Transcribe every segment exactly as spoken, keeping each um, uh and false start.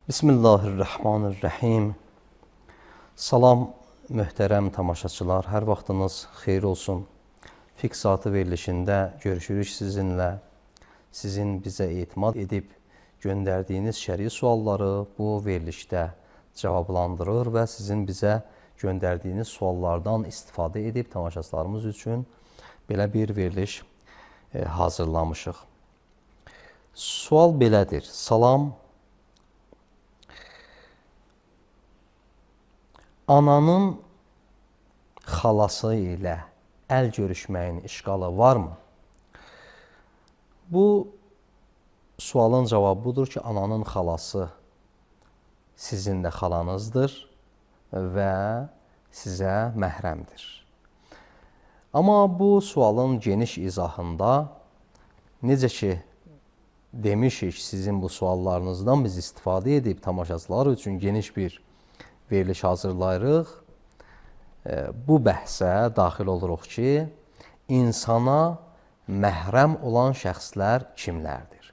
Bismillahirrahmanirrahim. Salam möhtərəm tamaşaçılar, hər vaxtınız xeyir olsun. Fiqh Saatı verilişində görüşürük sizinlə. Sizin bizə etimad edib göndərdiyiniz şəri sualları bu verilişdə cavablandırır və sizin bizə göndərdiyiniz suallardan istifadə edib tamaşaçılarımız üçün belə bir veriliş e, hazırlamışıq. Sual belədir. Salam. Ananın xalası ilə əl görüşməyin işğalı varmı? Bu sualın cavabı budur ki, ananın xalası sizin də xalanızdır və sizə məhrəmdir. Amma bu sualın geniş izahında necə ki demişik, sizin bu suallarınızdan biz istifadə edib tamaşaçılar üçün geniş bir veriliş hazırlayırıq. Bu bəhsə daxil oluruq ki, insana məhrəm olan şəxslər kimlərdir?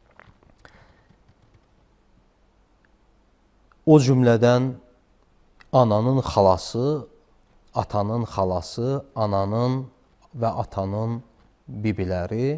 O cümlədən ananın xalası, atanın xalası, ananın və atanın bibiləri,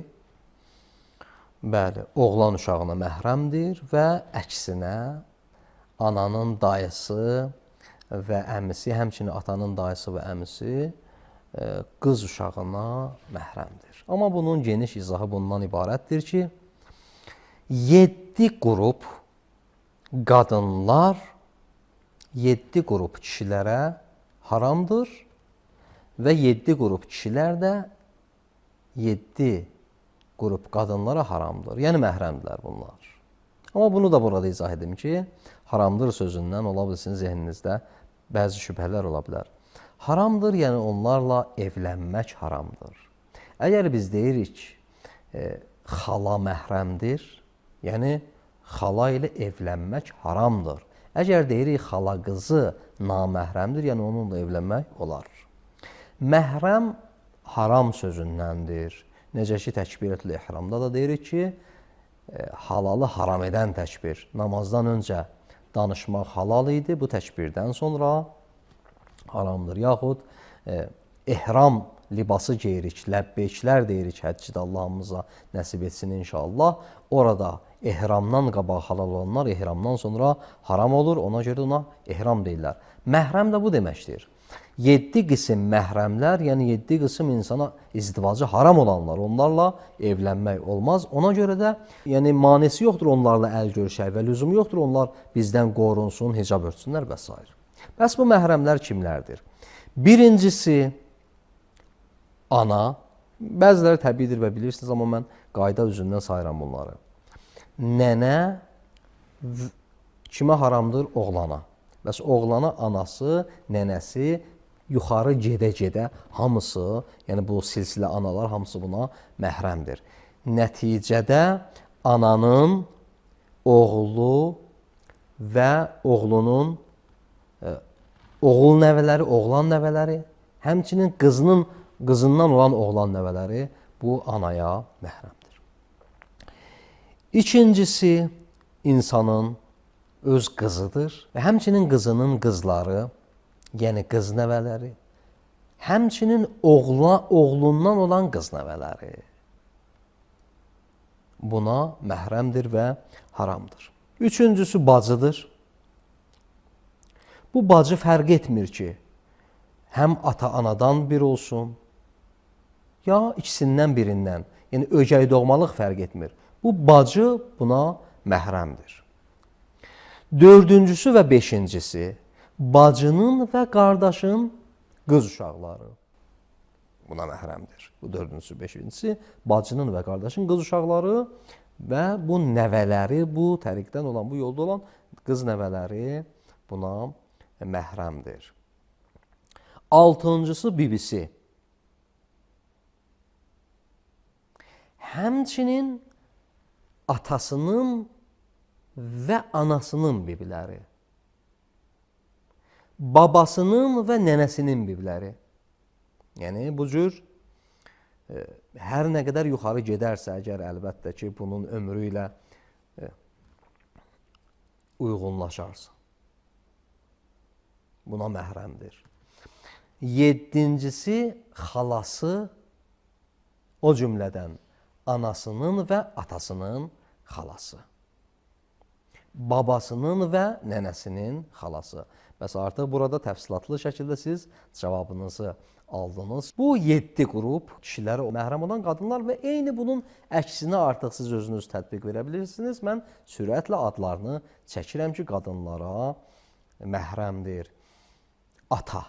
bəli, oğlan uşağına məhrəmdir və əksinə ananın dayısı və əmisi, həmçinin atanın dayısı və əmisi qız uşağına məhrəmdir. Amma bunun geniş izahı bundan ibarətdir ki, yeddi qrup qadınlar yeddi qrup kişilərə haramdır və yeddi qrup kişilər də yeddi qrup qadınlara haramdır. Yəni məhrəmdirlər bunlar. Amma bunu da burada izah edim ki, haramdır sözündən ola bilsin zehninizdə bəzi şübhələr ola bilər. Haramdır, yəni onlarla evlənmək haramdır. Əgər biz deyirik e, xala məhrəmdir, yəni xala ilə evlənmək haramdır. Əgər deyirik xala qızı naməhrəmdir, yəni onunla evlənmək olar. Məhrəm haram sözündəndir. Necə ki, təkbirətül ehramda da deyirik ki, e, halalı haram edən təkbir. Namazdan öncə danışmaq halal idi, bu təkbirdən sonra haramdır. Yaxud e, ehram libası geyirik, ləbbeyklər deyirik həccidə Allahımıza nəsib etsin inşallah. Orada ehramdan qabaq halal olanlar ehramdan sonra haram olur, ona görə ona ehram deyirlər. Məhrəm də bu deməkdir. Yeddi qism məhrəmlər, yəni yeddi qism insana izdivacı haram olanlar, onlarla evlənmək olmaz. Ona görə də yəni manisi yoxdur onlarla əl görüşək və lüzumu yoxdur onlar bizdən qorunsun, hicab örtsünlər və s. Bəs bu məhrəmlər kimlərdir? Birincisi, ana. Bəziləri təbiidir və bilirsiniz, amma mən qayda üzündən sayıram bunları. Nənə kimə haramdır? Oğlana. Bəs oğlana anası, nənəsi, yuxarı gedə-gedə hamısı, yəni bu silsilə analar hamısı buna məhrəmdir. Nəticədə ananın oğlu və oğlunun e, oğul nəvələri, oğlan nəvələri, həmçinin qızının qızından olan oğlan nəvələri bu anaya məhrəmdir. İkincisi, insanın öz qızıdır və həmçinin qızının qızları, yəni qız nəvələri, həmçinin oğla, oğlundan olan qız nəvələri buna məhrəmdir və haramdır. Üçüncüsü bacıdır. Bu bacı fərq etmir ki, həm ata-anadan bir olsun, ya ikisindən birindən, yəni ögey doğmalıq fərq etmir. Bu bacı buna məhrəmdir. Dördüncüsü və beşincisi, bacının və qardaşın qız uşaqları buna məhrəmdir. Bu dördüncüsü, beşincisi, bacının və qardaşın qız uşaqları və bu nəvələri, bu təriqdən olan, bu yolda olan qız nəvələri buna məhrəmdir. Altıncısı bibisi. Həmçinin atasının və anasının bibiləri, babasının və nənəsinin bibiləri. Yəni, bu cür e, hər nə qədər yuxarı gedərsə, əgər əlbəttə ki, bunun ömrü ilə e, uyğunlaşarsa. Buna məhrəmdir. Yedincisi, xalası, o cümlədən anasının və atasının xalası. Babasının və nənəsinin xalası. Bəs artıq burada təfsilatlı şəkildə siz cavabınızı aldınız. Bu yeddi qrup kişilərə məhrəm olan qadınlar və eyni bunun əksinə artıq siz özünüz tətbiq verə bilirsiniz. Mən sürətlə adlarını çəkirəm ki, qadınlara məhrəmdir. Ata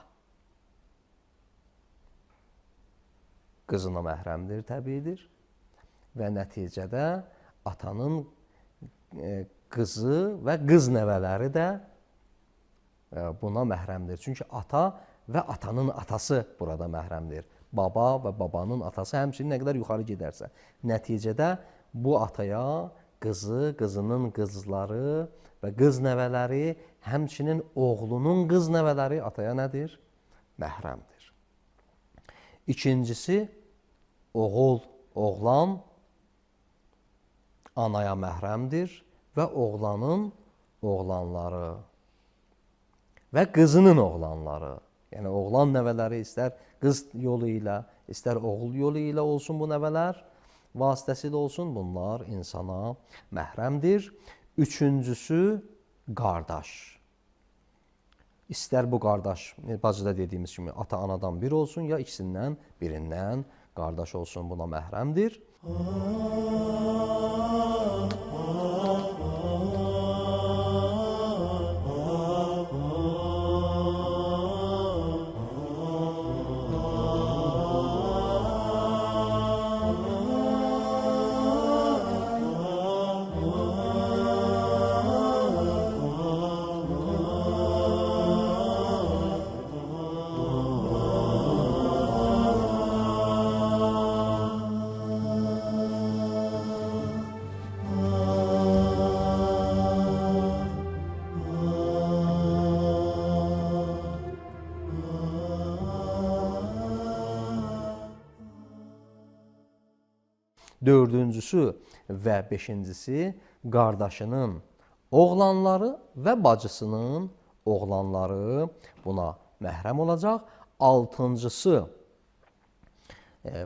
qızına məhrəmdir, təbiidir. Və nəticədə atanın qızı və qız nəvələri də buna məhrəmdir. Çünki ata və atanın atası burada məhrəmdir. Baba və babanın atası həmçinin nə qədər yuxarı gedərsə. Nəticədə bu ataya qızı, qızının qızları və qız nəvələri, həmçinin oğlunun qız nəvələri ataya nədir? Məhrəmdir. İkincisi, oğul, oğlan anaya məhrəmdir və oğlanın oğlanları və qızının oğlanları. Yəni, oğlan nəvələri istər qız yolu ilə, istər oğul yolu ilə olsun bu nəvələr, vasitəsilə olsun, bunlar insana məhrəmdir. Üçüncüsü, qardaş. İstər bu qardaş, bacıda dediyimiz kimi, ata-anadan biri olsun, ya ikisindən birindən qardaş olsun, buna məhrəmdir. Dördüncüsü və beşincisi qardaşının oğlanları və bacısının oğlanları buna məhrəm olacaq. Altıncısı e,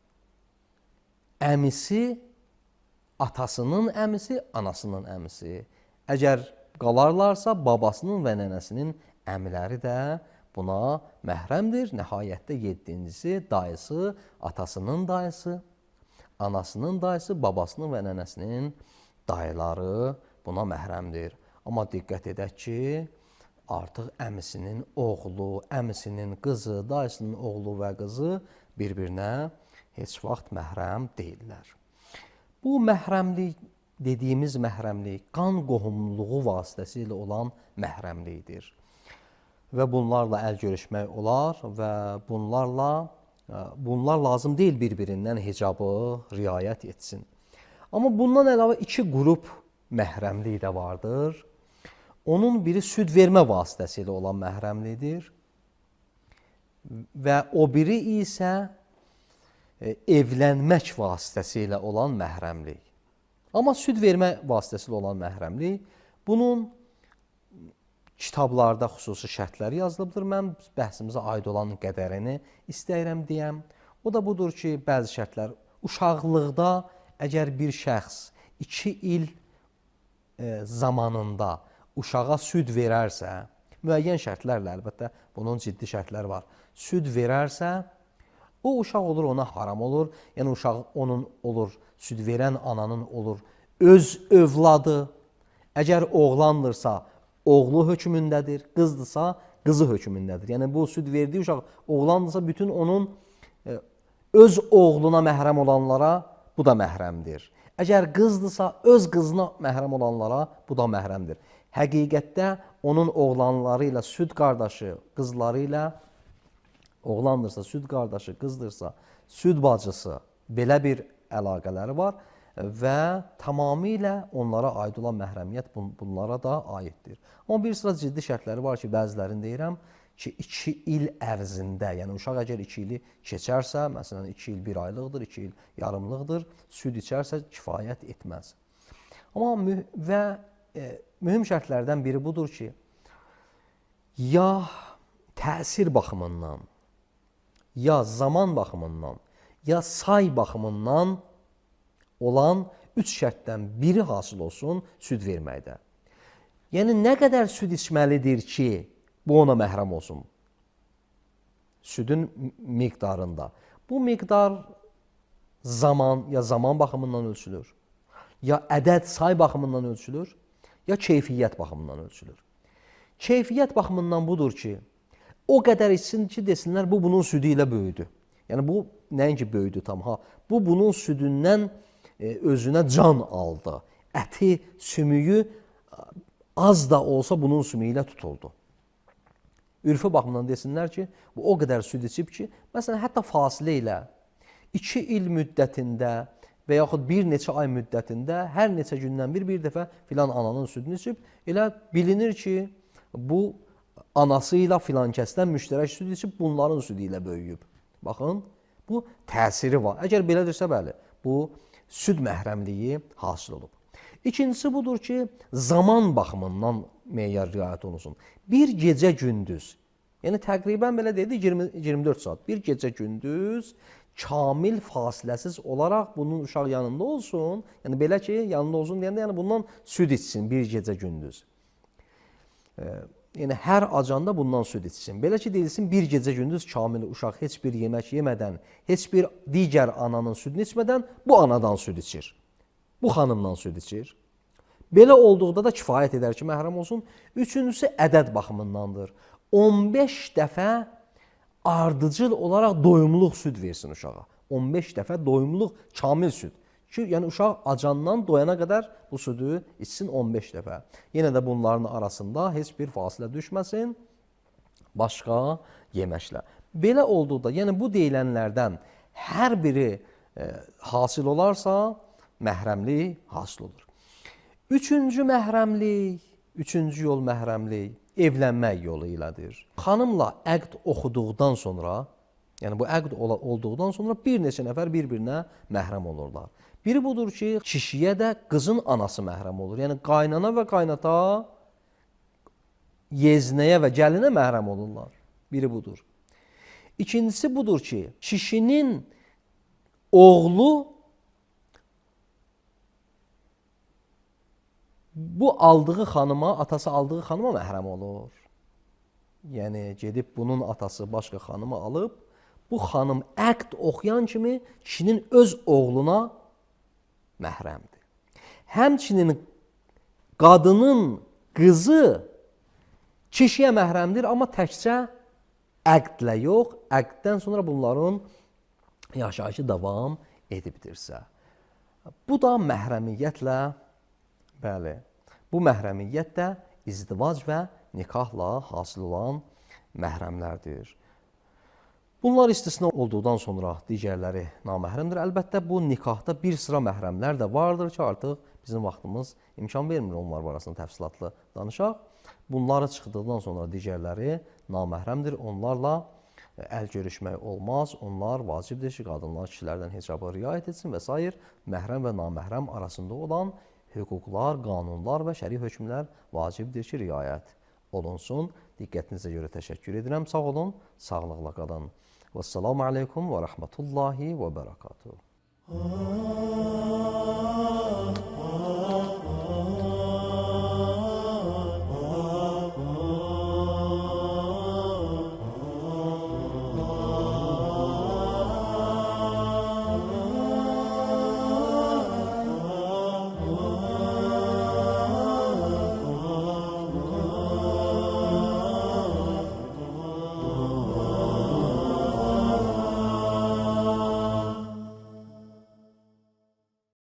əmisi, atasının əmisi, anasının əmisi. Əgər qalarlarsa babasının və nənəsinin əmiləri də buna məhrəmdir. Nəhayətdə yeddincisi dayısı, atasının dayısı, anasının dayısı, babasının və nənəsinin dayıları buna məhrəmdir. Amma diqqət edək ki, artıq əmisinin oğlu, əmisinin qızı, dayısının oğlu və qızı bir-birinə heç vaxt məhrəm deyirlər. Bu məhrəmlik, dediyimiz məhrəmlik, qan qohumluğu vasitəsilə olan məhrəmlikdir. Və bunlarla əl görüşmək olar və bunlarla Bunlar lazım deyil bir-birindən hicabı riayət etsin. Amma bundan əlavə iki qrup məhrəmlik də vardır. Onun biri süd vermə vasitəsilə olan məhrəmlikdir və o biri isə evlənmək vasitəsilə olan məhrəmlik. Amma süd vermə vasitəsilə olan məhrəmlik, bunun kitablarda xüsusi şərtləri yazılıbdır. Mən bəhsimizə aid olan qədərini istəyirəm deyəm. O da budur ki, bəzi şərtlər uşaqlıqda əgər bir şəxs iki il e, zamanında uşağa süd verərsə, müəyyən şərtlərlə əlbəttə bunun ciddi şərtləri var. Süd verərsə, o uşaq olur ona haram olur. Yəni uşaq onun olur, süd verən ananın olur öz övladı. Əgər oğlandırsa, oğlu hökmündədir, qızdırsa, qızı hökmündədir. Yəni, bu süd verdiyi uşaq oğlandırsa, bütün onun e, öz oğluna məhrəm olanlara bu da məhrəmdir. Əgər qızdırsa, öz qızına məhrəm olanlara bu da məhrəmdir. Həqiqətdə onun oğlanları ilə süd qardaşı, qızları ilə oğlandırsa, süd qardaşı, qızdırsa, süd bacısı, belə bir əlaqələri var və tamamilə onlara aid olan məhrəmiyyət bunlara da aiddir. Amma bir sıra ciddi şərtləri var ki, bəzilərini deyirəm ki, iki il ərzində, yəni uşaq əgər iki ili keçərsə, məsələn, iki il bir aylıqdır, iki il yarımlıqdır, süd içərsə kifayət etməz. Amma və e, mühüm şərtlərdən biri budur ki, ya təsir baxımından, ya zaman baxımından, ya say baxımından olan üç şərtdən biri hasil olsun süd verməkdə. Yəni, nə qədər süd içməlidir ki, bu ona məhrəm olsun? Südün miqdarında. Bu miqdar zaman, ya zaman baxımından ölçülür, ya ədəd, say baxımından ölçülür, ya keyfiyyət baxımından ölçülür. Keyfiyyət baxımından budur ki, o qədər içsin ki, desinlər, bu bunun südü ilə böyüdü. Yəni, bu nəinki böyüdü tam, ha, bu bunun südündən e, özünə can aldı. Əti, sümüyü az da olsa bunun sümüyü ilə tutuldu. Ürfü baxımından desinlər ki, bu o qədər süd içib ki, məsələn, hətta fasilə ilə iki il müddətində və yaxud bir neçə ay müddətində hər neçə gündən bir, bir dəfə filan ananın südünü içib, elə bilinir ki, bu anası ilə filan kəsdən müştərək süd içib, bunların südü ilə böyüyüb. Baxın, bu təsiri var. Əgər belədirsə, bəli, bu süd məhrəmliyi hasil olub. İkincisi budur ki, zaman baxımından meyyar riayət olunsun. Bir gecə gündüz, yəni təqribən belə deyildi, iyirmi iyirmi dörd saat, bir gecə gündüz kamil fasiləsiz olaraq bunun uşaq yanında olsun, yəni belə ki, yanında olsun deyəndə, yəni bundan süd içsin bir gecə gündüz. E, yəni hər acanda bundan süd içsin. Belə ki, deyilsin, bir gecə gündüz kamil uşaq heç bir yemək yemədən, heç bir digər ananın südünü içmədən bu anadan süd içir. Bu xanımdan süd içir. Belə olduqda da kifayət edər ki, məhrəm olsun. Üçüncüsü ədəd baxımındandır. on beş dəfə ardıcıl olaraq doyumluq süd versin uşağa. on beş dəfə doyumluq kamil süd. Ki, yəni uşaq acandan doyana qədər bu südü içsin on beş dəfə. Yenə də bunların arasında heç bir fasilə düşməsin başqa yeməklə. Belə olduqda, yəni bu deyilənlərdən hər biri e, hasil olarsa, məhrəmlik hasil olur. Üçüncü məhrəmlik, üçüncü yol məhrəmlik evlənmək yolu ilədir. Xanımla əqd oxuduqdan sonra, yəni bu əqd olduqdan sonra bir neçə nəfər bir-birinə məhrəm olurlar. Biri budur ki, kişiyə də qızın anası məhrəm olur. Yəni qaynana və qaynata yeznəyə və gəlinə məhrəm olurlar. Biri budur. İkincisi budur ki, kişinin oğlu bu aldığı xanıma, atası aldığı xanıma məhrəm olur. Yəni gedib bunun atası başqa xanımı alıb, bu xanım əqd oxuyan kimi kişinin öz oğluna məhrəmdir. Həmçinin qadının qızı kişiyə məhrəmdir, amma təkcə əqdlə yox, əqddən sonra bunların yaşayışı davam edibdirsə. Bu da məhrəmiyyətlə, bəli, bu məhrəmiyyət də izdivac və nikahla hasil olan məhrəmlərdir. Bunlar istisna olduqdan sonra digərləri naməhrəmdir. Əlbəttə, bu nikahda bir sıra məhrəmlər də vardır ki, artıq bizim vaxtımız imkan vermir onlar barəsində təfsilatlı danışaq. Bunları çıxdıqdan sonra digərləri naməhrəmdir. Onlarla əl görüşmək olmaz. Onlar vacibdir ki, qadınlar kişilərdən hicaba riayət etsin və s. Məhrəm və naməhrəm arasında olan hüquqlar, qanunlar və şəri hökmlər vacibdir ki, riayət olunsun. Diqqətinizə görə təşəkkür edirəm. Sağ olun, sağlıqla qalın. Vəssalamu aleykum və rəhmətullahi və bərəkatuhu.